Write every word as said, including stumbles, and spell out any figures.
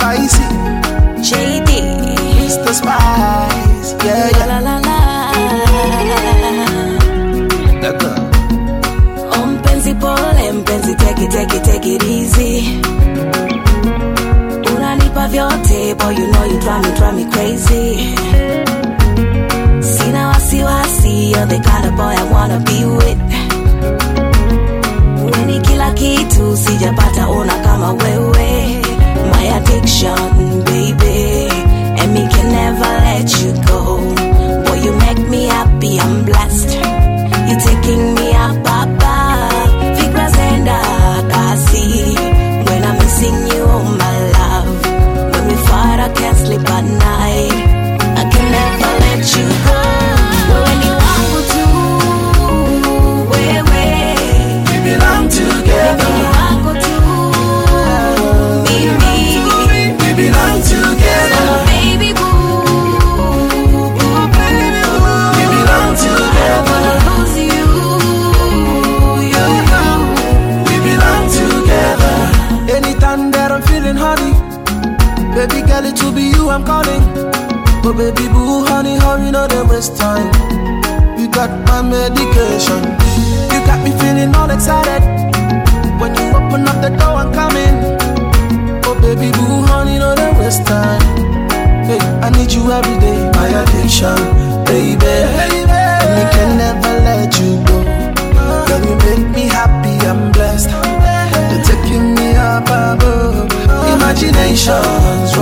Spicy J D, Mister Spice, yeah, yeah. la la la That girl. Oh mpenzi pole, mpenzi take it, take it, take it easy. Unanipa vyote, boy you know you drive me, drive me crazy. Sina wasiwasi, you're the kind of boy I wanna be with. Weni kila kitu, sijapata ona kama wewe. My addiction, baby, and me can never let you go. Boy, you make me happy, I'm blessed. You're taking me up, above. Fikra zenda kasi. When I'm missing you, oh my love. When we fight, I can't sleep at night. I can never let you go. Wewe ni wangu tu, wewe. We belong together. Wewe ni wangu tu, mimi. We belong together. Oh, baby boo, boo, baby boo. We belong I together. wanna lose you, you, you. We belong together. Anytime that I'm feeling honey, baby girl, it will be you I'm calling. Oh baby boo, honey, hurry, no they waste time. You got my medication. You got me feeling all excited. When you open up the door, I'm coming. Oh baby boo, honey, no they waste time. Hey, I need you every day, my addiction, baby. And we can never let you go. Girl, you make me happy, I'm blessed. You're taking me up above. Imaginations